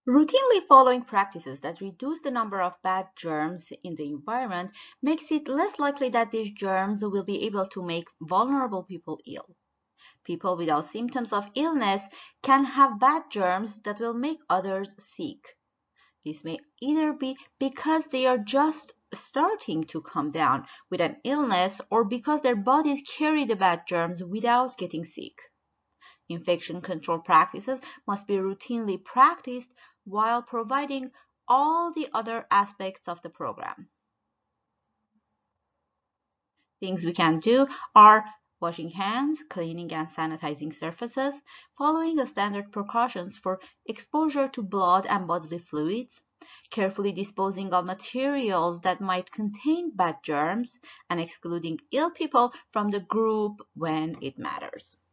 Routinely following practices that reduce the number of bad germs in the environment makes it less likely that these germs will be able to make vulnerable people ill. People without symptoms of illness can have bad germs that will make others sick. This may either be because they are just starting to come down with an illness or because their bodies carry the bad germs without getting sick. Infection control practices must be routinely practiced while providing all the other aspects of the program. Things we can do are washing hands, cleaning and sanitizing surfaces, following the standard precautions for exposure to blood and bodily fluids, carefully disposing of materials that might contain bad germs, and excluding ill people from the group when it matters.